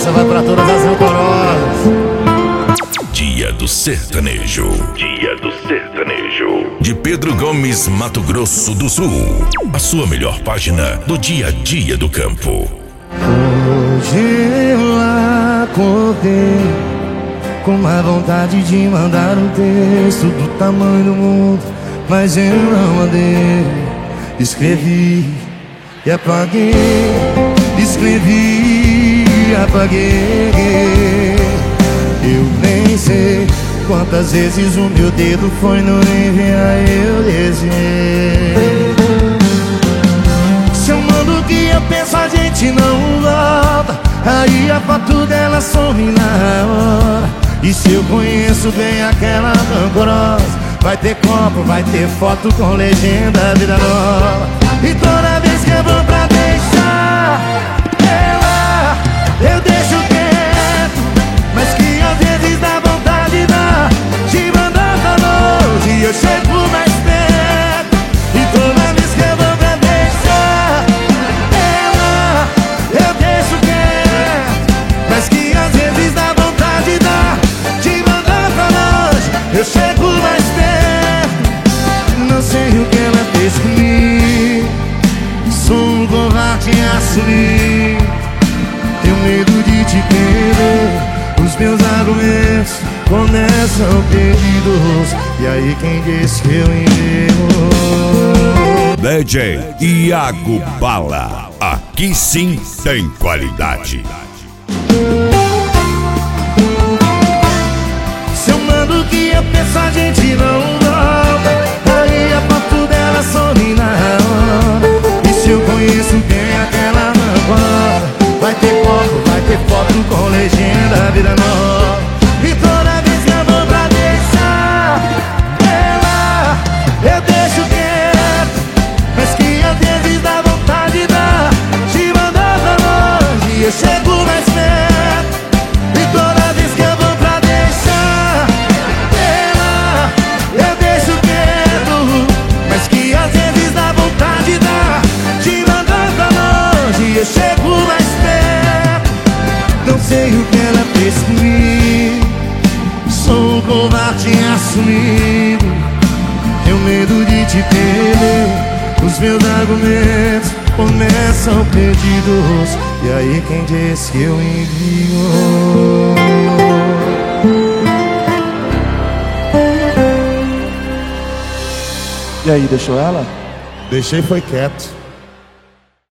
Essa vai pra todas as rancorosas. Dia do Sertanejo. Dia do Sertanejo. De Pedro Gomes, Mato Grosso do Sul. A sua melhor página do dia a dia do campo. Hoje eu acordei com uma vontade de mandar um texto do tamanho do mundo, mas eu não mandei. Escrevi e apaguei. Escrevi e apaguei. Eu nem sei quantas vezes o meu dedo foi no enviar, eu desenhei. Se eu mando o que eu penso, a gente não volta. Aí a foto dela some na hora. E se eu conheço bem aquela rancorosa, vai ter copo, vai ter foto com legenda vida nova. E toda vez que eu vou pra deixar ela, eu deixo quieto, mas que às vezes dá vontade de mandar pra longe e eu chego mais perto. E toda vez que eu vou pra deixar ela, eu deixo quieto, mas que às vezes dá vontade de mandar pra longe, eu chego mais perto. Não sei o que ela fez comigo, sou um covarde em assumir. Tenho medo de te perder, os meus argumentos começam perdidos. E aí quem diz que eu enguio? DJ Iago Bala. Aqui sim tem qualidade. Se eu mando o que eu penso, a gente não volta. Aí a foto dela some na hora. E se eu conheço bem aquela rancorosa, vai ter foto, vai ter foto com legenda vida nova. E toda vez que eu vou pra deixar ela, eu deixo quieto, mas que às vezes dá vontade de mandar pra longe e eu chego mais perto. E toda vez que eu vou pra deixar ela, eu deixo quieto, mas que às vezes dá vontade de mandar pra longe e eu chego mais perto. Não sei o que ela fez comigo, sou um covarde assumido. Tenho medo de te perder, os meus argumentos começam perdidos. E aí quem diz que eu envio? E aí, deixou ela? Deixei, foi quieto.